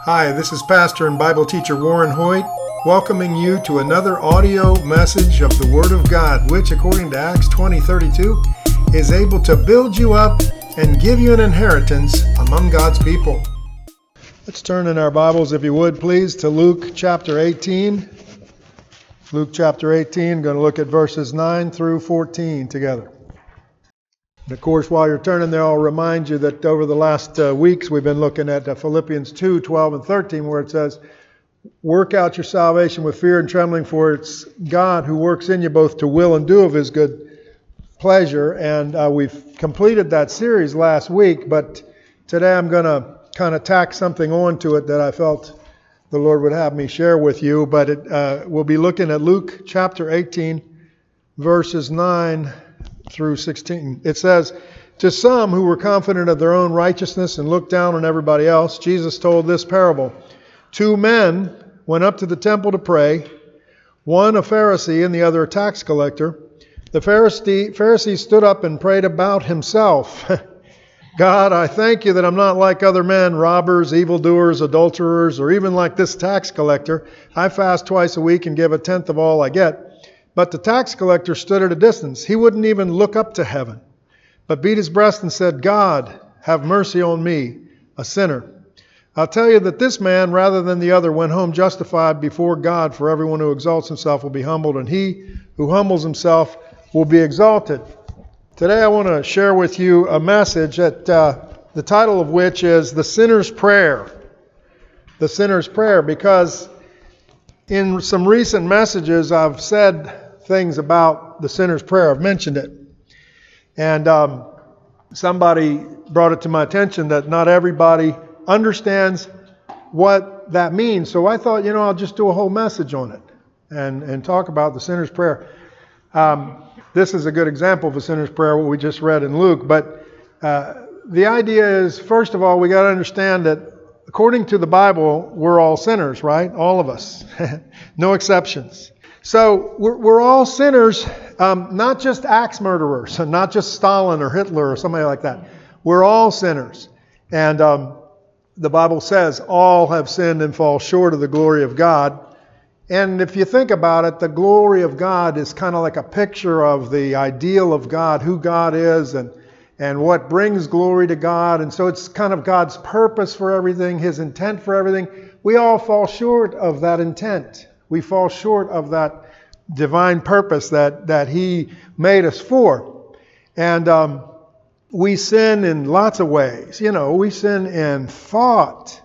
Hi, this is Pastor and Bible teacher Warren Hoyt, welcoming you to another audio message of the Word of God, which, according to Acts 20:32, is able to build you up and give you an inheritance among God's people. Let's turn in our Bibles, if you would, please, to Luke chapter 18. Luke chapter 18, going to look at verses 9 through 14 together. And of course, while you're turning there, I'll remind you that over the last weeks we've been looking at Philippians 2:12 and 13, where it says, work out your salvation with fear and trembling, for it's God who works in you both to will and do of His good pleasure. And we've completed that series last week, but today I'm going to kind of tack something onto it that I felt the Lord would have me share with you. But we'll be looking at Luke chapter 18, verses 9 through 16. It says, to some who were confident of their own righteousness and looked down on everybody else, Jesus told this parable. 2 men went up to the temple to pray, one a Pharisee and the other a tax collector. The Pharisee stood up and prayed about himself. God, I thank you that I'm not like other men, robbers, evildoers, adulterers, or even like this tax collector. I fast twice a week and give a tenth of all I get. But the tax collector stood at a distance. He wouldn't even look up to heaven, but beat his breast and said, God, have mercy on me, a sinner. I'll tell you that this man, rather than the other, went home justified before God, for everyone who exalts himself will be humbled, and he who humbles himself will be exalted. Today I want to share with you a message that the title of which is The Sinner's Prayer. The Sinner's Prayer, because in some recent messages I've said things about the sinner's prayer. I've mentioned it. And somebody brought it to my attention that not everybody understands what that means. So I thought, I'll just do a whole message on it and talk about the sinner's prayer. This is a good example of a sinner's prayer, what we just read in Luke. But the idea is, first of all, we got to understand that according to the Bible, we're all sinners, right? All of us. No exceptions. So we're all sinners, not just axe murderers, not just Stalin or Hitler or somebody like that. We're all sinners. And the Bible says all have sinned and fall short of the glory of God. And if you think about it, the glory of God is kind of like a picture of the ideal of God, who God is and what brings glory to God. And so it's kind of God's purpose for everything, His intent for everything. We all fall short of that intent. We fall short of that divine purpose that He made us for. And we sin in lots of ways. We sin in thought.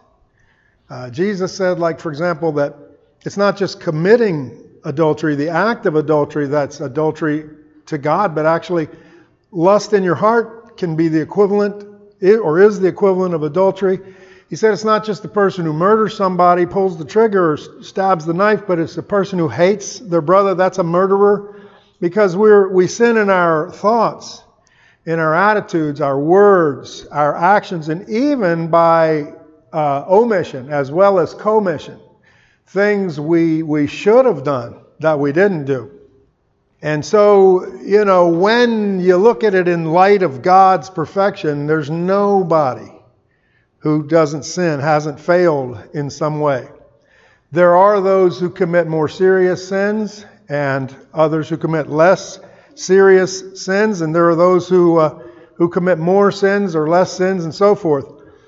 Jesus said, for example, that it's not just committing adultery, the act of adultery that's adultery to God, but actually lust in your heart can be the equivalent, or is the equivalent of adultery. He said it's not just the person who murders somebody, pulls the trigger, or stabs the knife, but it's the person who hates their brother. That's a murderer. Because we sin in our thoughts, in our attitudes, our words, our actions, and even by omission as well as commission. Things we should have done that we didn't do. And so, when you look at it in light of God's perfection, there's nobody who doesn't sin, hasn't failed in some way. There are those who commit more serious sins and others who commit less serious sins, and there are those who commit more sins or less sins and so forth.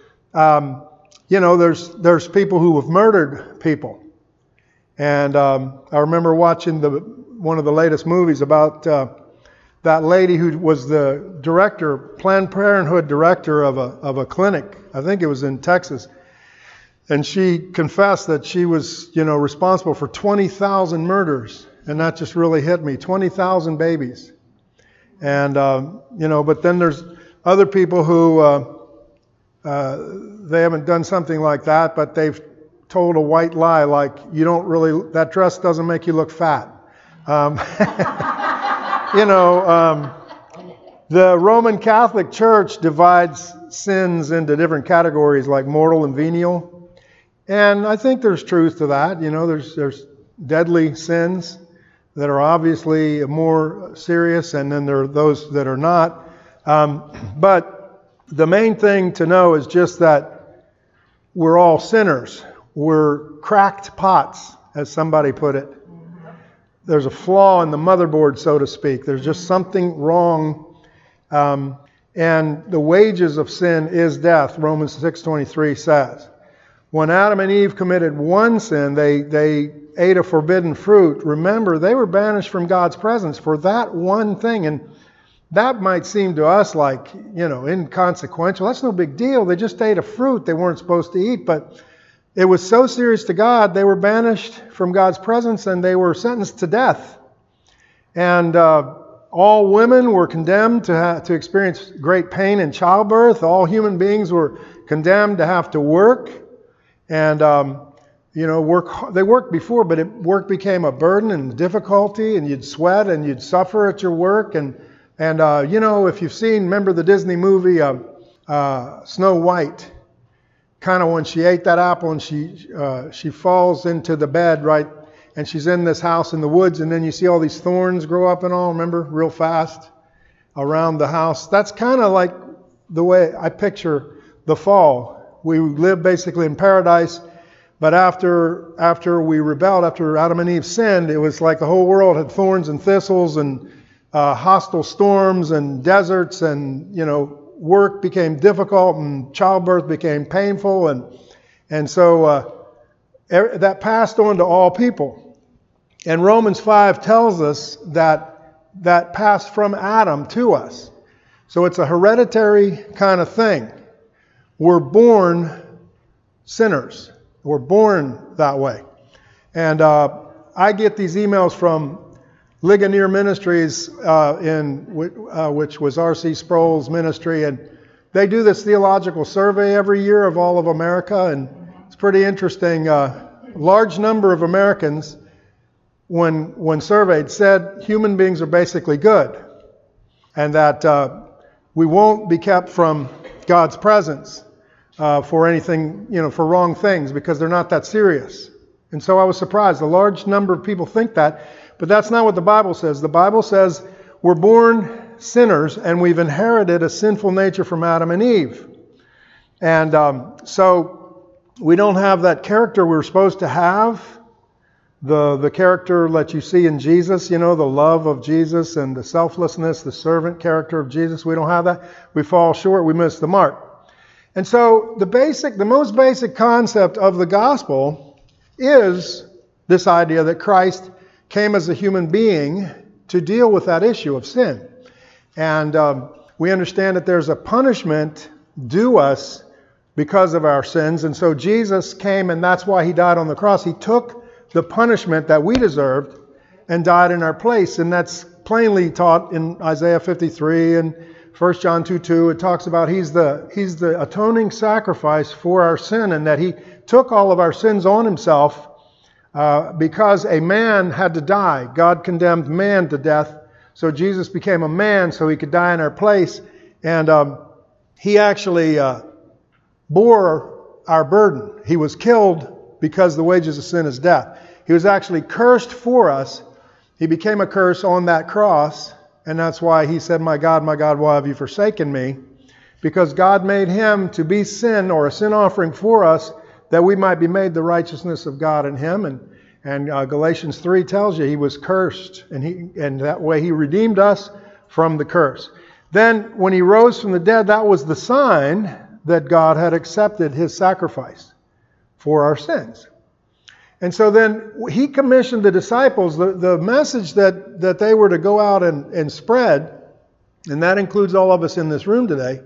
There's people who have murdered people. And I remember watching one of the latest movies about that lady who was the director, Planned Parenthood director of a clinic. I think it was in Texas. And she confessed that she was, responsible for 20,000 murders. And that just really hit me. 20,000 babies. And, but then there's other people who, they haven't done something like that, but they've told a white lie like, that dress doesn't make you look fat. The Roman Catholic Church divides sins into different categories like mortal and venial. And I think there's truth to that. There's deadly sins that are obviously more serious, and then there are those that are not. But the main thing to know is just that we're all sinners. We're cracked pots, as somebody put it. There's a flaw in the motherboard, so to speak. There's just something wrong. And the wages of sin is death, Romans 6:23 says. When Adam and Eve committed one sin, they ate a forbidden fruit. Remember, they were banished from God's presence for that one thing. And that might seem to us like, inconsequential. That's no big deal. They just ate a fruit they weren't supposed to eat. But it was so serious to God, they were banished from God's presence and they were sentenced to death. And all women were condemned to experience great pain in childbirth. All human beings were condemned to have to work. And, they worked before, but work became a burden and difficulty, and you'd sweat and you'd suffer at your work. And if you've remember the Disney movie Snow White, kind of when she ate that apple and she falls into the bed, right? And she's in this house in the woods, and then you see all these thorns grow up and all, remember, real fast around the house. That's kind of like the way I picture the fall. We live basically in paradise, but after we rebelled, after Adam and Eve sinned, it was like the whole world had thorns and thistles and hostile storms and deserts, and work became difficult and childbirth became painful, and so that passed on to all people. And Romans 5 tells us that passed from Adam to us. So it's a hereditary kind of thing. We're born sinners. We're born that way. And I get these emails from Ligonier Ministries, which was R.C. Sproul's ministry, and they do this theological survey every year of all of America, and it's pretty interesting. Large number of Americans, when surveyed, said human beings are basically good, and that we won't be kept from God's presence for anything, for wrong things, because they're not that serious. And so I was surprised. A large number of people think that, but that's not what the Bible says. The Bible says we're born sinners and we've inherited a sinful nature from Adam and Eve. And so we don't have that character we're supposed to have. The character that you see in Jesus, the love of Jesus and the selflessness, the servant character of Jesus. We don't have that. We fall short. We miss the mark. And so the most basic concept of the gospel is this idea that Christ came as a human being to deal with that issue of sin. And we understand that there's a punishment due us because of our sins. And so Jesus came, and that's why he died on the cross. He took the punishment that we deserved and died in our place. And that's plainly taught in Isaiah 53 and 1 John 2:2. It talks about he's the atoning sacrifice for our sin, and that he took all of our sins on himself because a man had to die. God condemned man to death, so Jesus became a man so he could die in our place. And he actually bore our burden. He was killed because the wages of sin is death. He was actually cursed for us. He became a curse on that cross, and that's why he said, my God, why have you forsaken me? Because God made him to be sin, or a sin offering for us, that we might be made the righteousness of God in him. And Galatians 3 tells you he was cursed, and that way he redeemed us from the curse. Then when he rose from the dead, that was the sign that God had accepted his sacrifice for our sins. And so then he commissioned the disciples, the message that they were to go out and spread, and that includes all of us in this room today.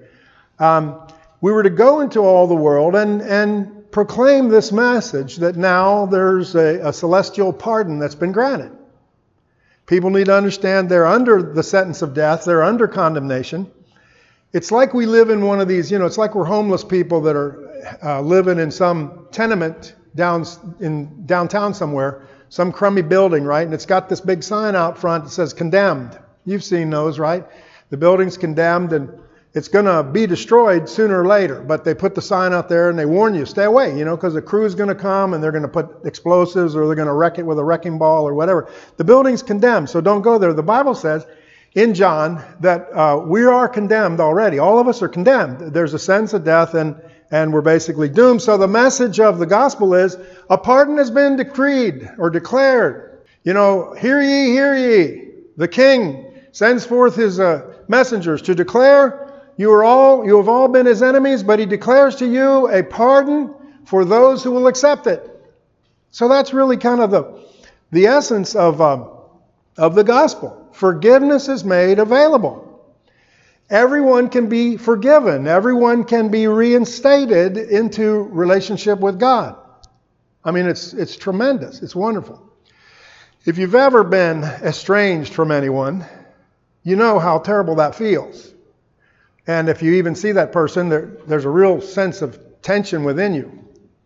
We were to go into all the world and proclaim this message that now there's a celestial pardon that's been granted. People need to understand they're under the sentence of death. They're under condemnation. It's like we live in one of these, it's like we're homeless people that are living in some tenement downtown somewhere, some crummy building, right? And it's got this big sign out front that says condemned. You've seen those, right? The building's condemned and it's going to be destroyed sooner or later. But they put the sign out there and they warn you, stay away, because the crew's going to come and they're going to put explosives or they're going to wreck it with a wrecking ball or whatever. The building's condemned, so don't go there. The Bible says in John that we are condemned already. All of us are condemned. There's a sentence of death, and and we're basically doomed. So the message of the gospel is a pardon has been decreed or declared. Hear ye, hear ye. The king sends forth his messengers to declare you have all been his enemies, but he declares to you a pardon for those who will accept it. So that's really kind of the essence of the gospel. Forgiveness is made available. Everyone can be forgiven. Everyone can be reinstated into relationship with God. I mean, it's tremendous. It's wonderful. If you've ever been estranged from anyone, you know how terrible that feels. And if you even see that person, there's a real sense of tension within you.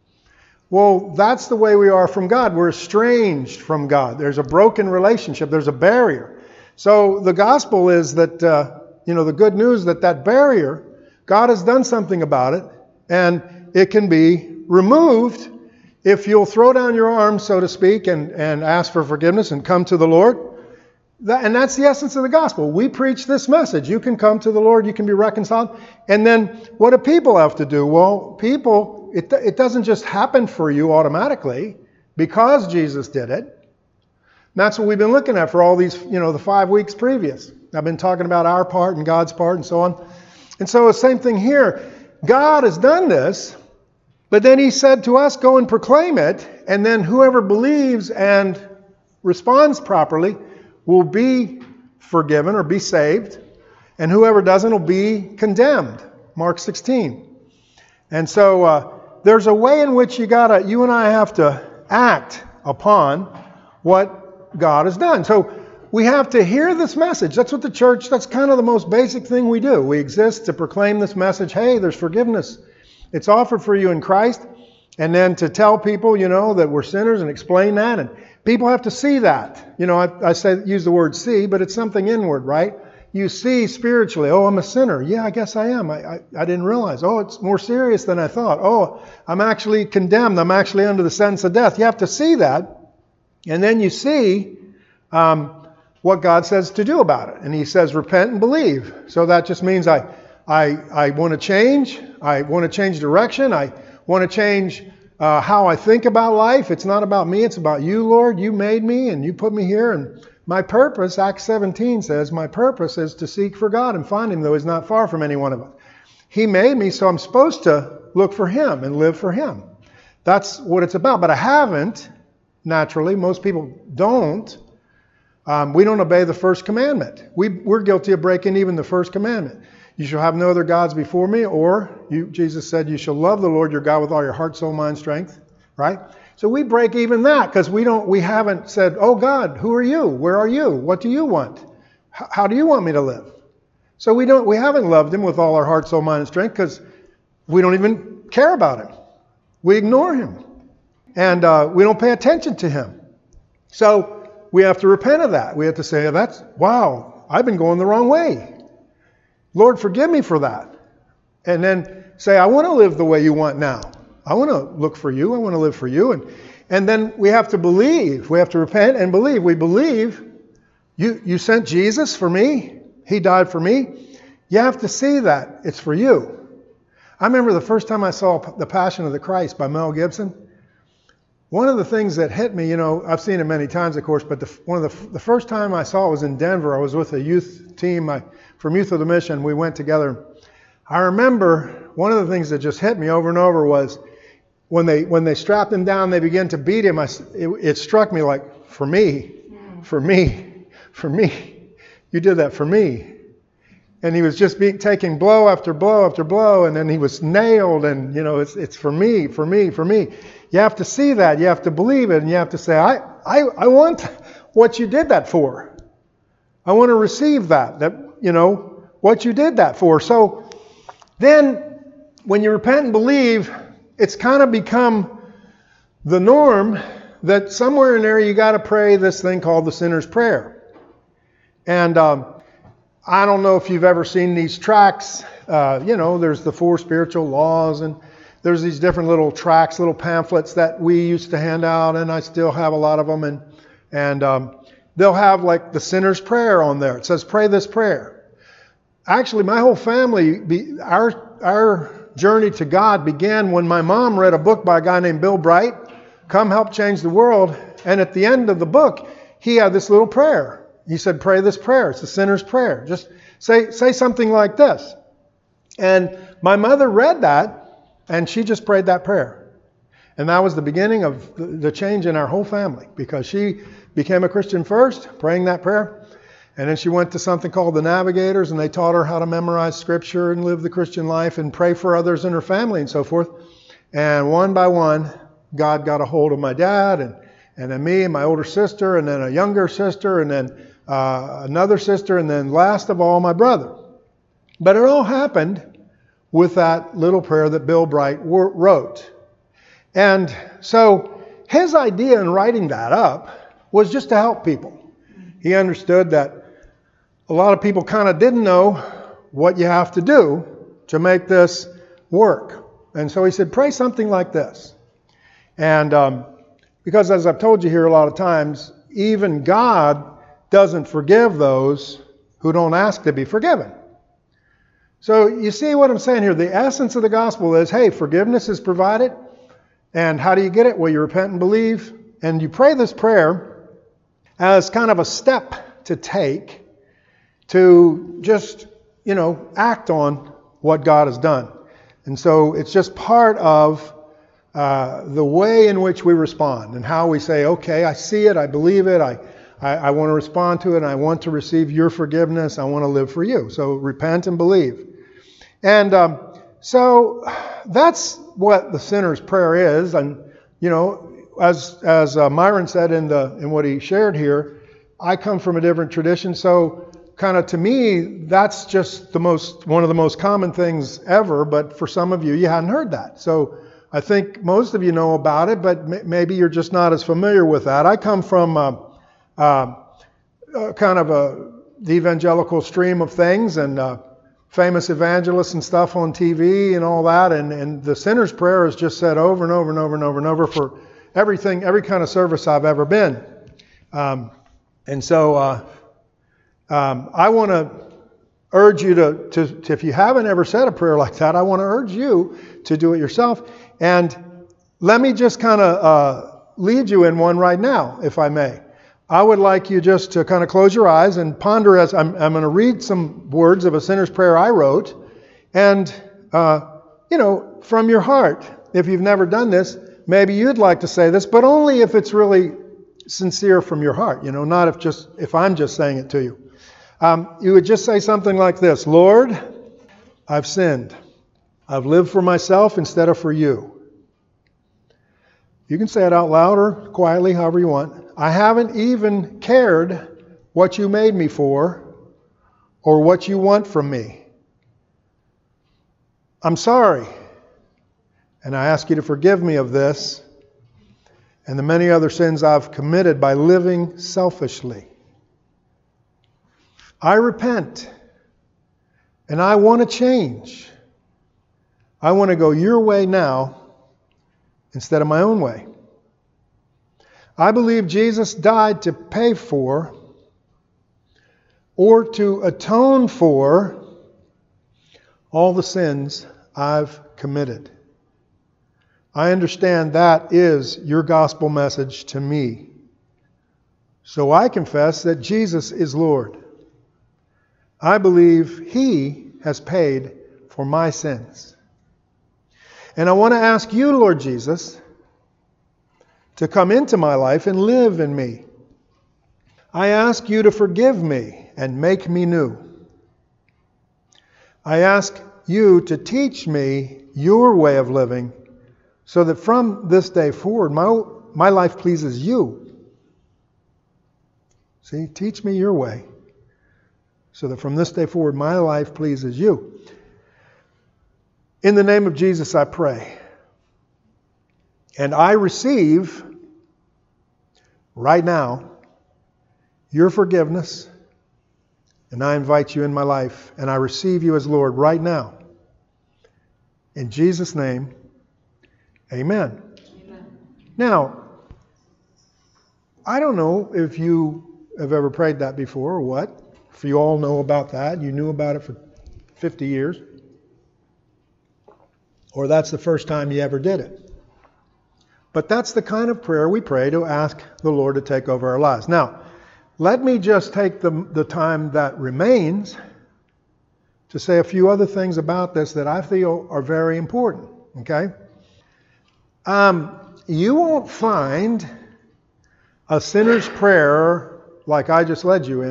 Well, that's the way we are from God. We're estranged from God. There's a broken relationship. There's a barrier. So the gospel is that, the good news that barrier, God has done something about it, and it can be removed if you'll throw down your arms, so to speak, and ask for forgiveness and come to the Lord. And that's the essence of the gospel. We preach this message. You can come to the Lord. You can be reconciled. And then what do people have to do? Well, people, it doesn't just happen for you automatically because Jesus did it. And that's what we've been looking at for all these, the 5 weeks previous. I've been talking about our part and God's part and so on. And so the same thing here. God has done this, but then he said to us, go and proclaim it. And then whoever believes and responds properly will be forgiven or be saved, and whoever doesn't will be condemned. Mark 16. And so there's a way in which you and I have to act upon what God has done. So we have to hear this message. That's what that's kind of the most basic thing we do. We exist to proclaim this message. Hey, there's forgiveness. It's offered for you in Christ. And then to tell people, that we're sinners and explain that. And people have to see that. I use the word see, but it's something inward, right? You see spiritually, oh, I'm a sinner. Yeah, I guess I am. I didn't realize. Oh, it's more serious than I thought. Oh, I'm actually condemned. I'm actually under the sentence of death. You have to see that. And then you see what God says to do about it. And he says, repent and believe. So that just means I want to change. I want to change direction. I want to change how I think about life. It's not about me. It's about you, Lord. You made me and you put me here. And my purpose, Acts 17 says, my purpose is to seek for God and find him, though he's not far from any one of us. He made me, so I'm supposed to look for him and live for him. That's what it's about. But I haven't, naturally. Most people don't. We don't obey the first commandment. We're guilty of breaking even the first commandment. You shall have no other gods before me, or Jesus said, you shall love the Lord your God with all your heart, soul, mind, strength, right? So we break even that because we haven't said, oh God, who are you? Where are you? What do you want? How do you want me to live? So we haven't loved him with all our heart, soul, mind, and strength because we don't even care about him. We ignore him. And we don't pay attention to him. So we have to repent of that. We have to say, wow, I've been going the wrong way. Lord, forgive me for that. And then say, I want to live the way you want now. I want to look for you. I want to live for you. And then we have to believe. We have to repent and believe. We believe you sent Jesus for me. He died for me. You have to see that it's for you. I remember the first time I saw The Passion of the Christ by Mel Gibson. One of the things that hit me, I've seen it many times, of course, but the first time I saw it was in Denver. I was with a youth team from Youth of the Mission. We went together. I remember one of the things that just hit me over and over was when they strapped him down, they began to beat him. It struck me like, for me, you did that for me. And he was just taking blow after blow after blow, and then he was nailed, and it's for me. You have to see that, you have to believe it, and you have to say, I want what you did that for. I want to receive that what you did that for. So then when you repent and believe, it's kind of become the norm that somewhere in there you got to pray this thing called the sinner's prayer. And I don't know if you've ever seen these tracts. There's the 4 spiritual laws, and there's these different little tracts, little pamphlets that we used to hand out, and I still have a lot of them. And they'll have like the sinner's prayer on there. It says, pray this prayer. Actually, my whole family, our journey to God began when my mom read a book by a guy named Bill Bright, Come Help Change the World. And at the end of the book, he had this little prayer. He said, pray this prayer. It's a sinner's prayer. Just say something like this. And my mother read that, and she just prayed that prayer. And that was the beginning of the change in our whole family, because she became a Christian first, praying that prayer. And then she went to something called the Navigators, and they taught her how to memorize Scripture and live the Christian life and pray for others in her family and so forth. And one by one, God got a hold of my dad and then me and my older sister, and then a younger sister, and then another sister, and then last of all, my brother. But it all happened with that little prayer that Bill Bright wrote. And so his idea in writing that up was just to help people. He understood that a lot of people kind of didn't know what you have to do to make this work. And so he said, pray something like this. And because as I've told you here a lot of times, even God doesn't forgive those who don't ask to be forgiven. So you see what I'm saying here? The essence of the gospel is, hey, forgiveness is provided. And how do you get it? Well, you repent and believe. And you pray this prayer as kind of a step to take to just, act on what God has done. And so it's just part of the way in which we respond and how we say, okay, I see it, I believe it, I want to respond to it, and I want to receive your forgiveness, I want to live for you. So repent and believe. And so that's what the sinner's prayer is. And, as Myron said in what he shared here, I come from a different tradition, so kind of to me, that's just one of the most common things ever, but for some of you, you hadn't heard that. So I think most of you know about it, but maybe you're just not as familiar with that. I come from the evangelical stream of things, and famous evangelists and stuff on TV and all that, and the sinner's prayer is just said over and over and over and over and over for every kind of service I've ever been. And so I want to urge you to, if you haven't ever said a prayer like that, I want to urge you to do it yourself. And let me just kind of lead you in one right now, if I may. I would like you just to kind of close your eyes and ponder as I'm going to read some words of a sinner's prayer I wrote. And, from your heart, if you've never done this, maybe you'd like to say this, but only if it's really sincere from your heart, not if I'm just saying it to you. You would just say something like this: Lord, I've sinned. I've lived for myself instead of for you. You can say it out loud or quietly, however you want. I haven't even cared what you made me for or what you want from me. I'm sorry, and I ask you to forgive me of this and the many other sins I've committed by living selfishly. I repent, and I want to change. I want to go your way now instead of my own way. I believe Jesus died to pay for or to atone for all the sins I've committed. I understand that is your gospel message to me. So I confess that Jesus is Lord. I believe He has paid for my sins. And I want to ask you, Lord Jesus, to come into my life and live in me. I ask you to forgive me and make me new. I ask you to teach me your way of living so that from this day forward, my life pleases you. See, teach me your way so that from this day forward, my life pleases you. In the name of Jesus, I pray. And I receive right now your forgiveness, and I invite you in my life, and I receive you as Lord right now. In Jesus' name, amen. Amen. Now, I don't know if you have ever prayed that before or what. If you all know about that, you knew about it for 50 years. or that's the first time you ever did it. But that's the kind of prayer we pray to ask the Lord to take over our lives. Now, let me just take the time that remains to say a few other things about this that I feel are very important. Okay? You won't find a sinner's prayer like I just led you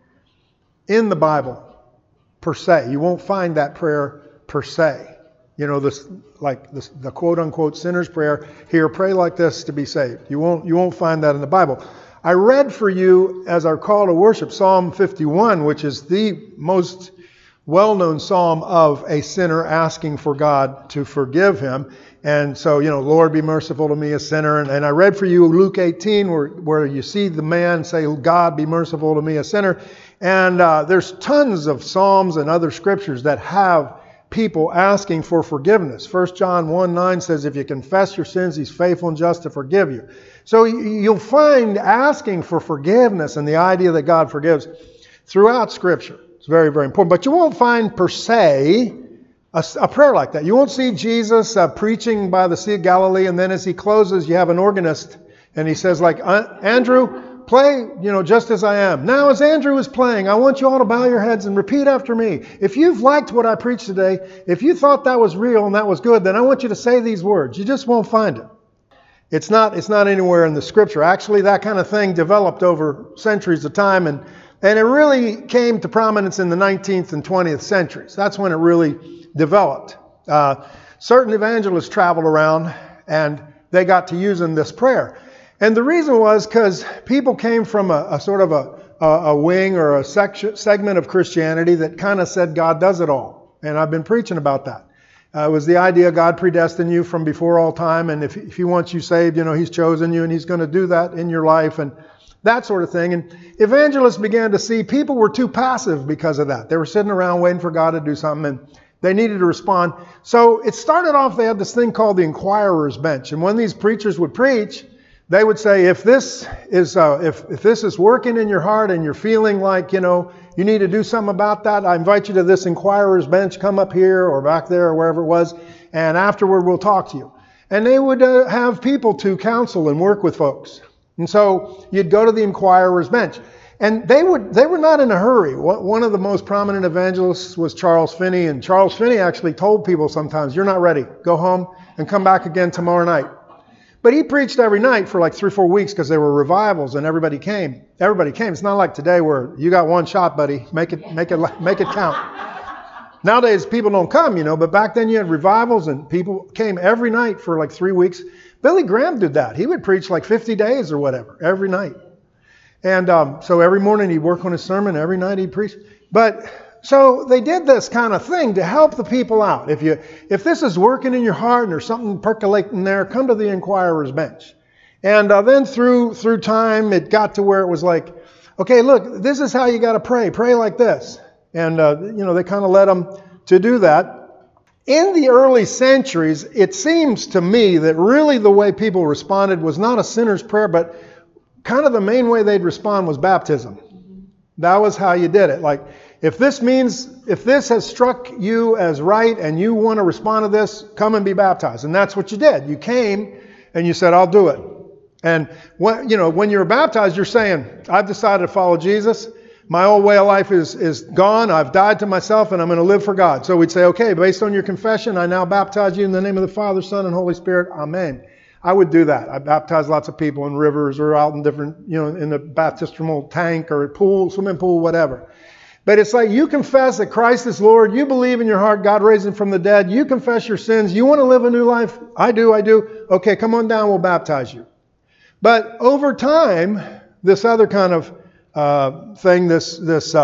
in the Bible per se. You won't find that prayer per se. You know, the quote unquote sinner's prayer, here, pray like this to be saved. You won't find that in the Bible. I read for you as our call to worship Psalm 51, which is the most well-known psalm of a sinner asking for God to forgive him. And so, Lord, be merciful to me, a sinner. And I read for you Luke 18, where you see the man say, God, be merciful to me, a sinner. And there's tons of psalms and other scriptures that have people asking for forgiveness. 1 John 1:9 says, if you confess your sins, He's faithful and just to forgive you. So you'll find asking for forgiveness and the idea that God forgives throughout Scripture. It's very, very important. But you won't find per se a prayer like that. You won't see Jesus preaching by the Sea of Galilee, and then as He closes, you have an organist, and he says, like, Andrew, play, just as I am. Now, as Andrew is playing, I want you all to bow your heads and repeat after me. If you've liked what I preached today, if you thought that was real and that was good, then I want you to say these words. You just won't find it. It's not anywhere in the Scripture. Actually, that kind of thing developed over centuries of time, and it really came to prominence in the 19th and 20th centuries. That's when it really developed. Certain evangelists traveled around, and they got to using this prayer. And the reason was because people came from a sort of a wing or a segment of Christianity that kind of said God does it all. And I've been preaching about that. It was the idea God predestined you from before all time, and if He wants you saved, He's chosen you, and He's going to do that in your life, and that sort of thing. And evangelists began to see people were too passive because of that. They were sitting around waiting for God to do something, and they needed to respond. So it started off, they had this thing called the inquirer's bench. And when these preachers would preach, they would say, if this is working in your heart and you're feeling like, you need to do something about that, I invite you to this inquirer's bench. Come up here or back there or wherever it was, and afterward we'll talk to you. And they would have people to counsel and work with folks. And so you'd go to the inquirer's bench. And they were not in a hurry. One of the most prominent evangelists was Charles Finney, and Charles Finney actually told people sometimes, you're not ready. Go home and come back again tomorrow night. But he preached every night for like 3 or 4 weeks because there were revivals and everybody came. Everybody came. It's not like today where you got one shot, buddy. Make it count. Nowadays people don't come, but back then you had revivals and people came every night for like 3 weeks. Billy Graham did that. He would preach like 50 days or whatever every night. And so every morning he'd work on his sermon. Every night he'd preach. But so they did this kind of thing to help the people out. If this is working in your heart and there's something percolating there, come to the inquirer's bench. And then through time, it got to where it was like, okay, look, this is how you got to pray. Pray like this. And, they kind of led them to do that. In the early centuries, it seems to me that really the way people responded was not a sinner's prayer, but kind of the main way they'd respond was baptism. That was how you did it. Like, if this has struck you as right and you want to respond to this, come and be baptized. And that's what you did. You came and you said, I'll do it. And when you're baptized, you're saying, I've decided to follow Jesus. My old way of life is gone. I've died to myself and I'm going to live for God. So we'd say, okay, based on your confession, I now baptize you in the name of the Father, Son, and Holy Spirit. Amen. I would do that. I baptized lots of people in rivers or out in different, in the baptismal tank or pool, swimming pool, whatever. But it's like you confess that Christ is Lord. You believe in your heart God raised Him from the dead. You confess your sins. You want to live a new life? I do. Okay, come on down. We'll baptize you. But over time, this other kind of thing, this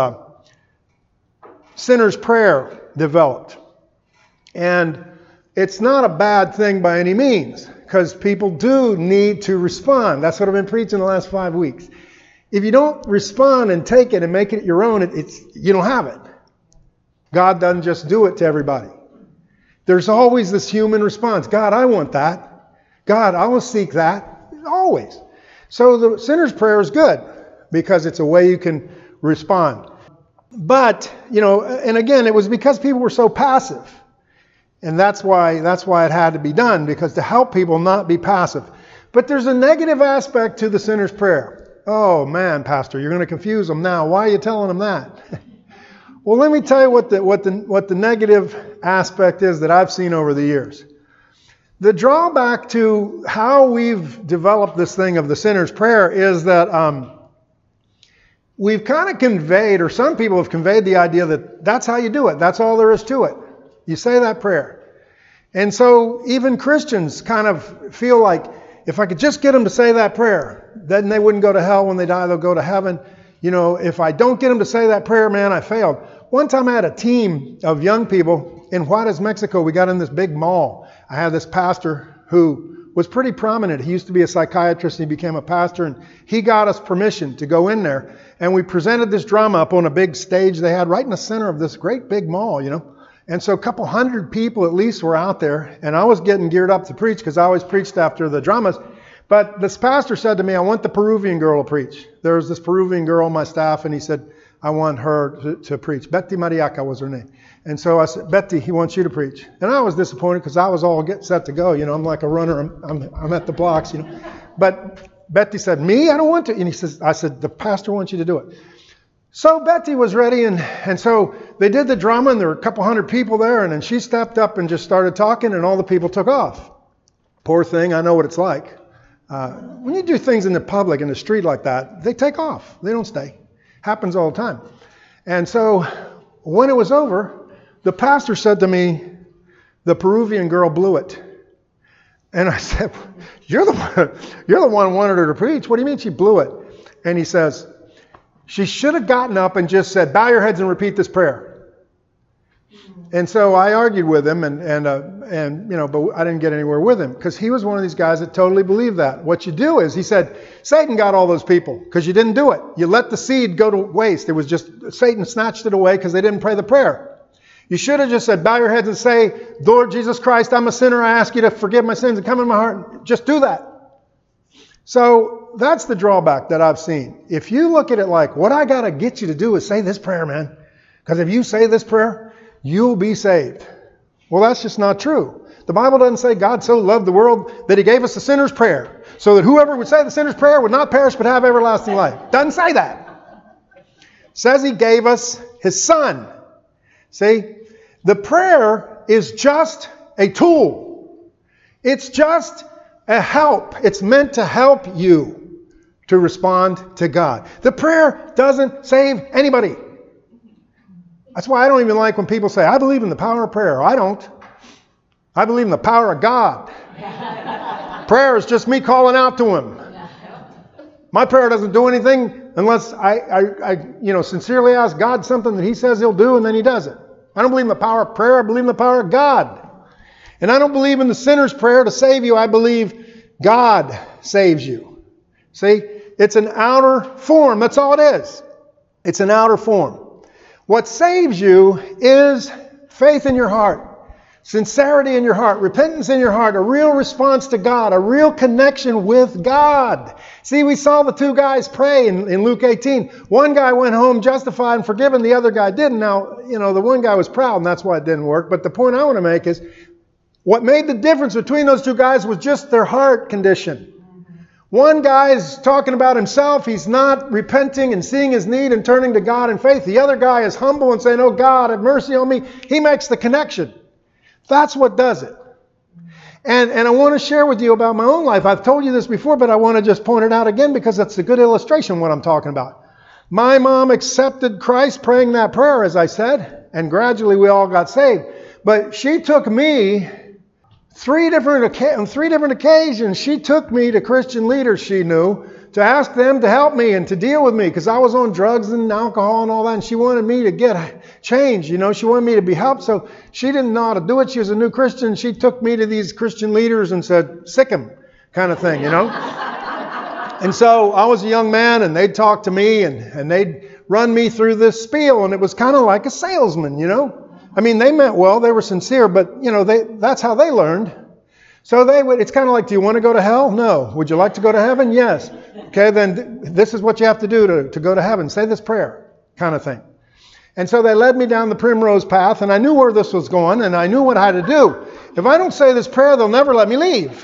sinner's prayer developed. And it's not a bad thing by any means, because people do need to respond. That's what I've been preaching the last 5 weeks. If you don't respond and take it and make it your own, you don't have it. God doesn't just do it to everybody. There's always this human response. God, I want that. God, I will seek that. Always. So the sinner's prayer is good because it's a way you can respond. But, and again, it was because people were so passive. And that's why it had to be done, because to help people not be passive. But there's a negative aspect to the sinner's prayer. Oh man, Pastor, you're going to confuse them now. Why are you telling them that? Well, let me tell you what the negative aspect is that I've seen over the years. The drawback to how we've developed this thing of the sinner's prayer is that we've kind of conveyed, or some people have conveyed the idea that that's how you do it. That's all there is to it. You say that prayer. And so even Christians kind of feel like, if I could just get them to say that prayer, then they wouldn't go to hell. When they die, they'll go to heaven. You know, if I don't get them to say that prayer, man, I failed. One time I had a team of young people in Juarez, Mexico. We got in this big mall. I had this pastor who was pretty prominent. He used to be a psychiatrist and he became a pastor, and he got us permission to go in there. And we presented this drama up on a big stage they had right in the center of this great big mall, you know. And so a couple hundred people at least were out there, and I was getting geared up to preach because I always preached after the dramas. But this pastor said to me, I want the Peruvian girl to preach. There was this Peruvian girl on my staff, and he said, I want her to preach. Betty Mariaca was her name. And so I said, Betty, he wants you to preach. And I was disappointed because I was all set to go. You know, I'm like a runner. I'm at the blocks, you know. But Betty said, me? I don't want to. And I said, the pastor wants you to do it. So Betty was ready, and so they did the drama, and there were a couple hundred people there, and then she stepped up and just started talking, and all the people took off. Poor thing, I know what it's like. When you do things in the public, in the street like that, they take off. They don't stay. Happens all the time. And so when it was over, the pastor said to me, the Peruvian girl blew it. And I said, you're the one who wanted her to preach. What do you mean she blew it? And he says, she should have gotten up and just said, bow your heads and repeat this prayer. And so I argued with him, and you know, but I didn't get anywhere with him because he was one of these guys that totally believed that. What you do is, he said, Satan got all those people because you didn't do it. You let the seed go to waste. It was just, Satan snatched it away because they didn't pray the prayer. You should have just said, bow your heads and say, Lord Jesus Christ, I'm a sinner. I ask you to forgive my sins and come in my heart. Just do that. So that's the drawback that I've seen. If you look at it like, what I got to get you to do is say this prayer, man. Because if you say this prayer, you'll be saved. Well, that's just not true. The Bible doesn't say God so loved the world that he gave us the sinner's prayer, so that whoever would say the sinner's prayer would not perish but have everlasting life. Doesn't say that. It says he gave us his son. See, the prayer is just a tool. It's just a help. It's meant to help you to respond to God. The prayer doesn't save anybody. That's why I don't even like when people say, I believe in the power of prayer. I don't. I believe in the power of God. Prayer is just me calling out to him. My prayer doesn't do anything unless I sincerely ask God something that he says he'll do, and then he does it. I don't believe in the power of prayer. I believe in the power of God. And I don't believe in the sinner's prayer to save you. I believe God saves you. See, it's an outer form. That's all it is. It's an outer form. What saves you is faith in your heart, sincerity in your heart, repentance in your heart, a real response to God, a real connection with God. See, we saw the two guys pray in Luke 18. One guy went home justified and forgiven, the other guy didn't. Now, the one guy was proud, and that's why it didn't work. But the point I want to make is, what made the difference between those two guys was just their heart condition. One guy is talking about himself. He's not repenting and seeing his need and turning to God in faith. The other guy is humble and saying, oh God, have mercy on me. He makes the connection. That's what does it. And I want to share with you about my own life. I've told you this before, but I want to just point it out again because that's a good illustration of what I'm talking about. My mom accepted Christ praying that prayer, as I said, and gradually we all got saved. But she took me three different occasions, she took me to Christian leaders she knew to ask them to help me and to deal with me because I was on drugs and alcohol and all that, and she wanted me to get change. She wanted me to be helped, so she didn't know how to do it. She was a new Christian. She took me to these Christian leaders and said, sick 'em, kind of thing, And so I was a young man, and they'd talk to me, and they'd run me through this spiel, and it was kind of like a salesman, I mean, they meant well, they were sincere, but, that's how they learned. So it's kind of like, do you want to go to hell? No. Would you like to go to heaven? Yes. Okay, then this is what you have to do to go to heaven. Say this prayer, kind of thing. And so they led me down the primrose path, and I knew where this was going, and I knew what I had to do. If I don't say this prayer, they'll never let me leave.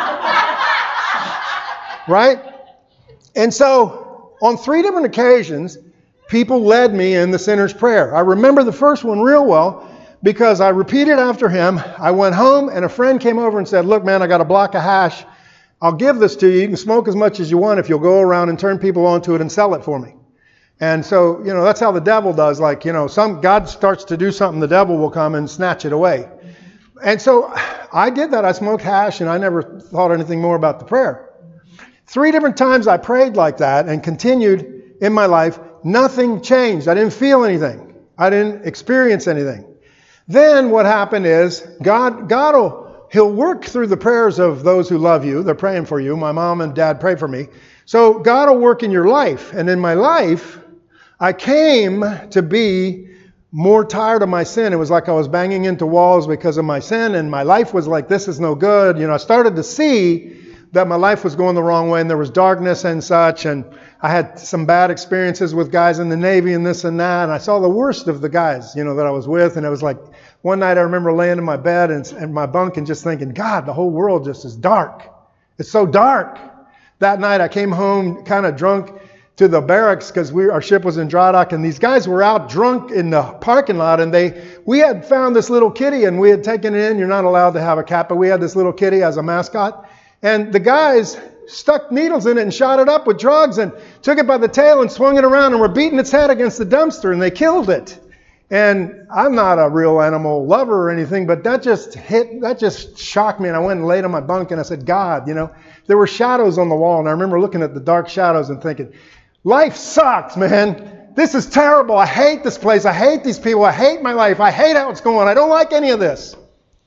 Right? And so on 3 different occasions, people led me in the sinner's prayer. I remember the first one real well because I repeated after him. I went home, and a friend came over and said, look, man, I got a block of hash. I'll give this to you. You can smoke as much as you want if you'll go around and turn people onto it and sell it for me. And so, that's how the devil does. Like, God starts to do something, the devil will come and snatch it away. And so I did that. I smoked hash, and I never thought anything more about the prayer. 3 different times I prayed like that and continued in my life. Nothing changed. I didn't feel anything. I didn't experience anything. Then what happened is He'll work through the prayers of those who love you. They're praying for you. My mom and dad pray for me. So God will work in your life. And in my life, I came to be more tired of my sin. It was like I was banging into walls because of my sin. And my life was like, this is no good. I started to see that my life was going the wrong way and there was darkness and such. And I had some bad experiences with guys in the Navy and this and that. And I saw the worst of the guys, that I was with. And it was like, one night I remember laying in my bed and my bunk and just thinking, God, the whole world just is dark. It's so dark. That night I came home kind of drunk to the barracks because our ship was in dry dock, and these guys were out drunk in the parking lot, and we had found this little kitty and we had taken it in. You're not allowed to have a cat, but we had this little kitty as a mascot. And the guys stuck needles in it and shot it up with drugs and took it by the tail and swung it around and were beating its head against the dumpster, and they killed it. And I'm not a real animal lover or anything, but that just shocked me. And I went and laid on my bunk and I said, God, there were shadows on the wall. And I remember looking at the dark shadows and thinking, life sucks, man. This is terrible. I hate this place. I hate these people. I hate my life. I hate how it's going. I don't like any of this.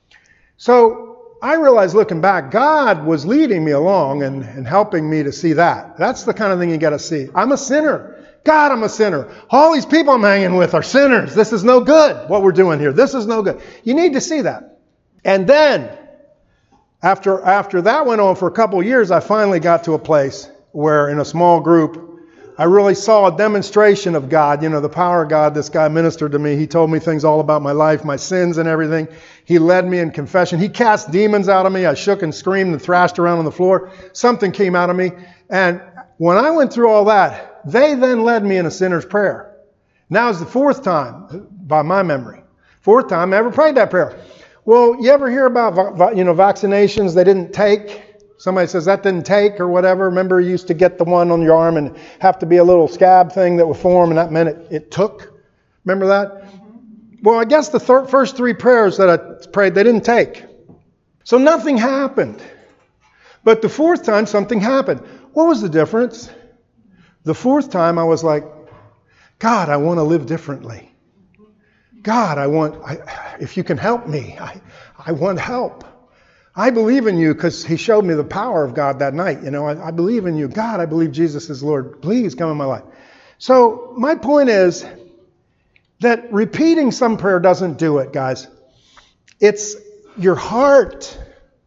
So I realized looking back, God was leading me along and helping me to see that. That's the kind of thing you got to see. I'm a sinner. God, I'm a sinner. All these people I'm hanging with are sinners. This is no good, what we're doing here. This is no good. You need to see that. And then, after that went on for a couple of years, I finally got to a place where in a small group, I really saw a demonstration of God, the power of God. This guy ministered to me. He told me things all about my life, my sins and everything. He led me in confession. He cast demons out of me. I shook and screamed and thrashed around on the floor. Something came out of me. And when I went through all that, they then led me in a sinner's prayer. Now is the 4th time, by my memory, 4th time I ever prayed that prayer. Well, you ever hear about vaccinations they didn't take? Somebody says that didn't take or whatever. Remember, you used to get the one on your arm and have to be a little scab thing that would form, and that meant it took. Remember that? Well, I guess the first 3 prayers that I prayed, they didn't take. So nothing happened. But the 4th time, something happened. What was the difference? The 4th time I was like, God, I want to live differently. God, if you can help me, I want help. I believe in you because he showed me the power of God that night. I believe in you. God, I believe Jesus is Lord. Please come in my life. So my point is that repeating some prayer doesn't do it, guys. It's your heart.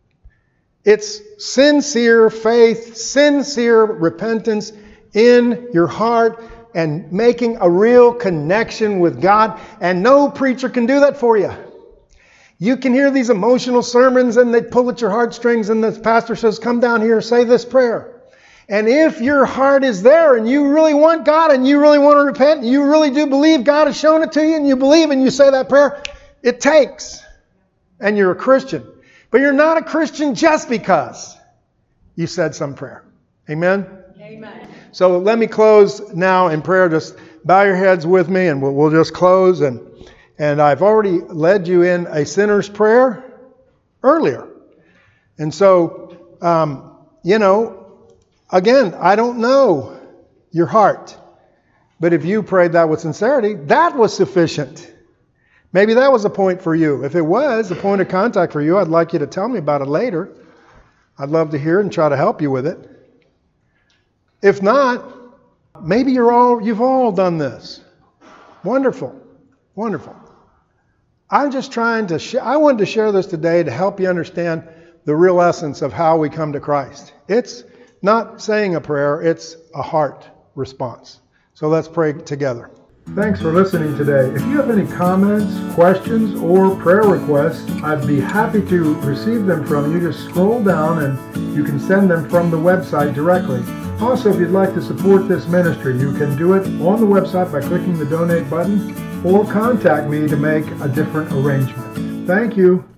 It's sincere faith, sincere repentance in your heart and making a real connection with God. And no preacher can do that for you. You can hear these emotional sermons and they pull at your heartstrings and the pastor says, come down here, say this prayer. And if your heart is there and you really want God and you really want to repent and you really do believe God has shown it to you and you believe and you say that prayer, it takes. And you're a Christian. But you're not a Christian just because you said some prayer. Amen? Amen. So let me close now in prayer. Just bow your heads with me and we'll just close. And I've already led you in a sinner's prayer earlier. And so, again, I don't know your heart. But if you prayed that with sincerity, that was sufficient. Maybe that was a point for you. If it was a point of contact for you, I'd like you to tell me about it later. I'd love to hear it and try to help you with it. If not, maybe you've all done this. Wonderful. Wonderful. I'm just trying to I wanted to share this today to help you understand the real essence of how we come to Christ. It's not saying a prayer, it's a heart response. So let's pray together. Thanks for listening today. If you have any comments, questions, or prayer requests, I'd be happy to receive them from you. Just scroll down and you can send them from the website directly. Also, if you'd like to support this ministry, you can do it on the website by clicking the donate button or contact me to make a different arrangement. Thank you.